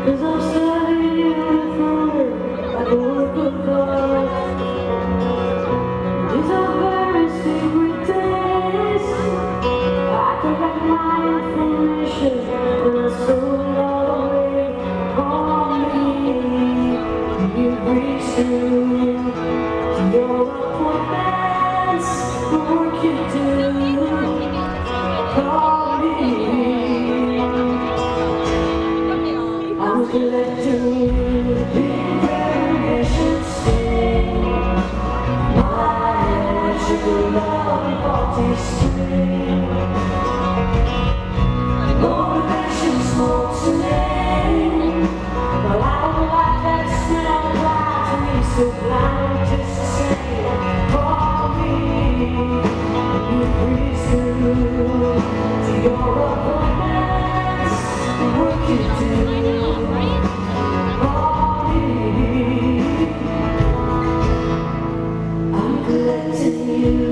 'Cause I'm standing with her like a work of art. These are very secret days. I collect my information and I sold it all away. On me, you breathe through to your appointments, the work you do. Call me, I'm collecting you, big variation sting. My sugar love, party string. Motivation smokes a name, but I don't like that smell. Blind to me, so blind just to say, call me. You breathe through to your appointments, the work you do. Call me. I'm collecting you.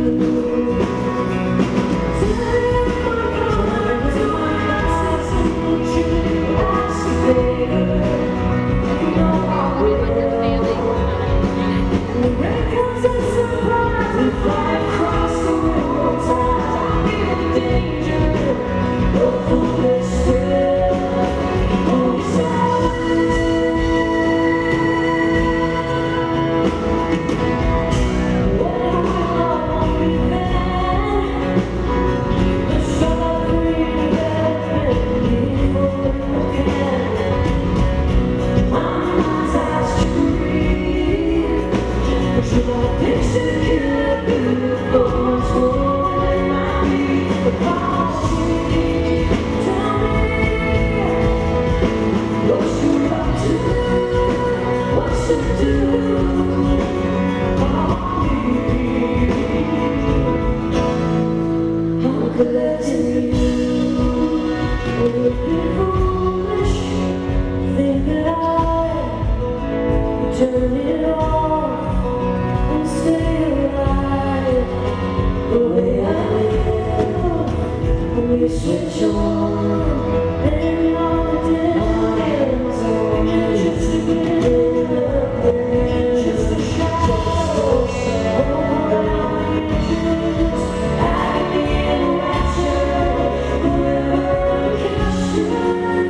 Collecting you, would it be foolish? Think that I would turn it off and stay alive the way I live. When we switch on and on the dance, just to get in the place, just to shadow, around the edges, agony and rapture, whoever can share.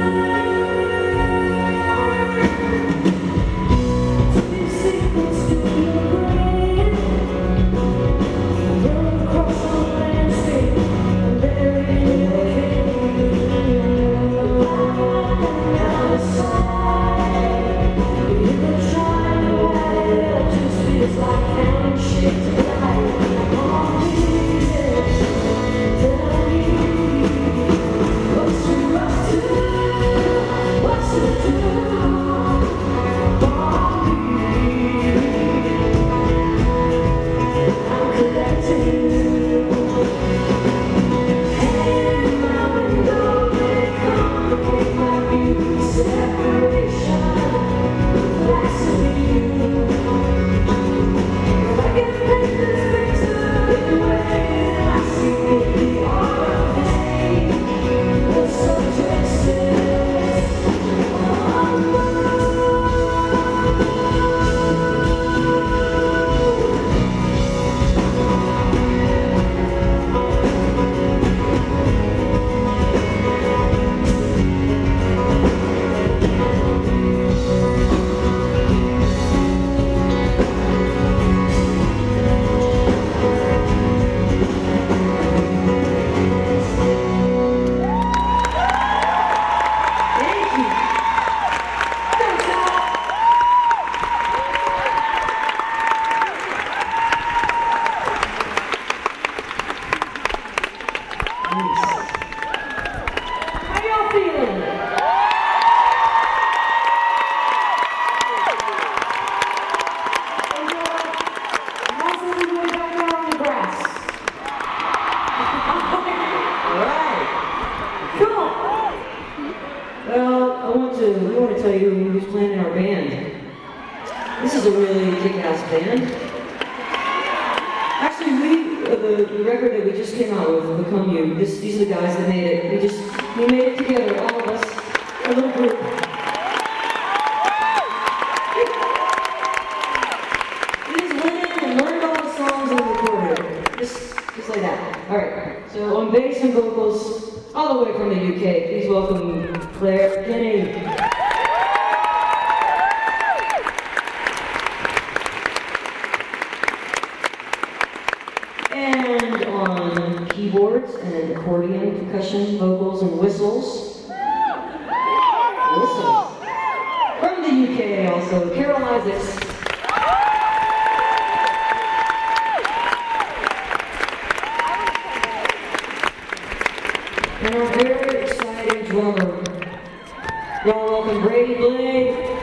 These secrets to your brain, run across the landscape and bury in your cave. Outside, you've been trying to hide it, it just feels like counting sheep to light. On me, tell me what's to rush to, what's to do. I'm collecting you. Hang my window, let it complicate my view. Separation, last of you. If I can paint this picture in a way that I see it, the art of pain, the subject says, thank you. Thanks, Al. How y'all feeling? How's everybody back there on the grass? All right. Cool. Well, we want to tell you who's playing in our band. This is a really kick-ass band. Actually, the record that we just came out with, Become You, these are the guys that made it. We made it together, all of us, a little group. all the way from the UK, please welcome Claire Kinney. And on keyboards and accordion, percussion, vocals, and whistles. From the UK also, Carol Isaacs. And our very exciting drummer. Y'all welcome Brady Blade.